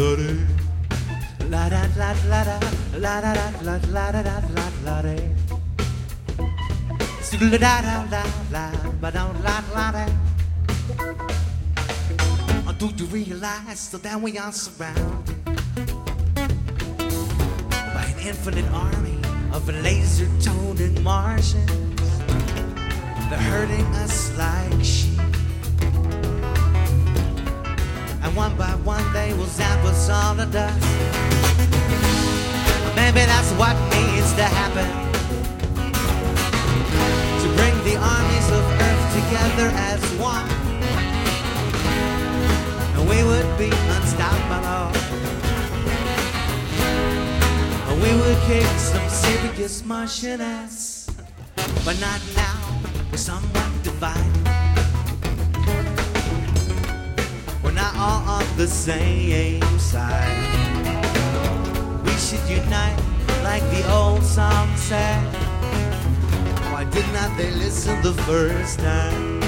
La da la la da la da la la da la la da. La da da la la ba da la la da. Do you realize that we are surrounded by an infinite army of laser-toting Martians? They're herding us like sheep, and one by one they will zap us all to dust. Maybe that's what needs to happen to bring the armies of Earth together as one. We would be unstoppable. We would kick some serious Martian ass. But not now, we're somewhat divided. We're not all on the same side. We should unite like the old song said. Why did not they listen the first time?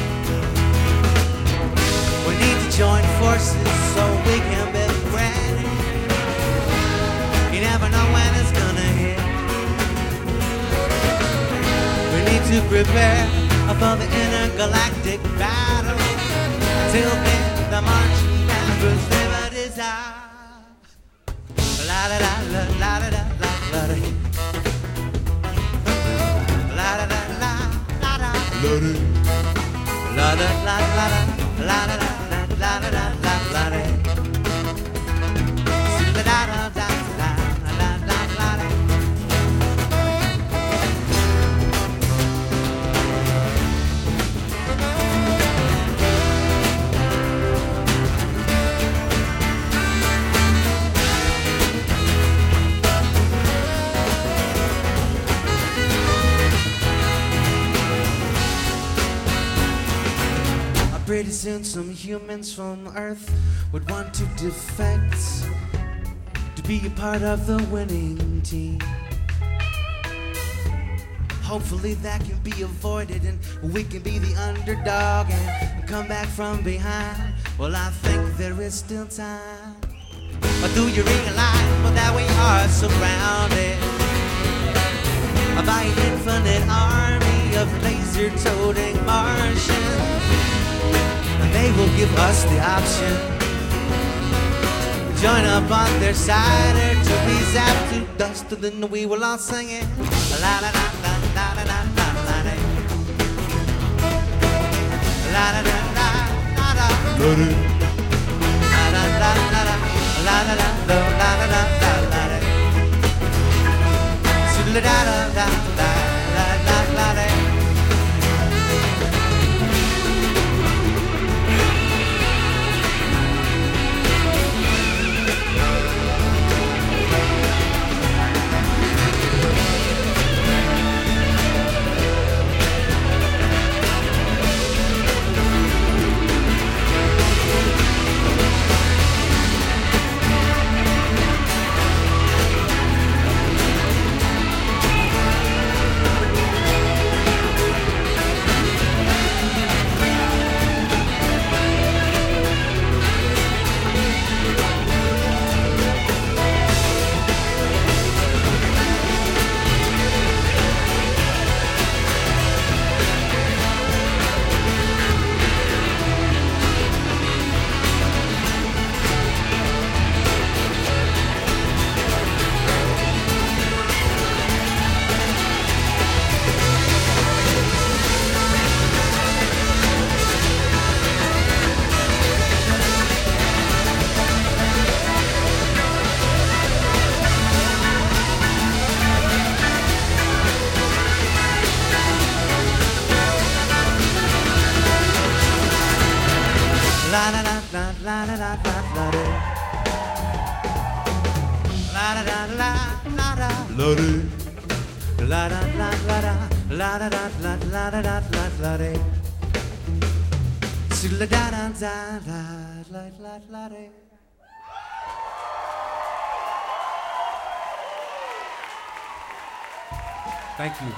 We need to join forces so we can be ready. You never know when it's gonna hit. We need to prepare for the intergalactic battle. Till then, the Martian members never dissolve. La da da la la da da la la da. La da da la la da. La da la la da. La da da la da da la la da. La da da da la la la la da. Pretty soon some humans from Earth would want to defect to be a part of the winning team. Hopefully that can be avoided and we can be the underdog and come back from behind. Well, I think there is still time. But do you realize that we are surrounded by an infinite army of laser-toting Martians? They will give us the option. Join up on their side or to be zapped to dust, and then we will all sing it. La la la la la la la la la la. La la la la la la. La la la la la la la la la la la la. La la la la la la la la. La la la la la la la la la. La la la la la la. La la la la la la la la la la la la la la. La da da da la la la la la. Thank you.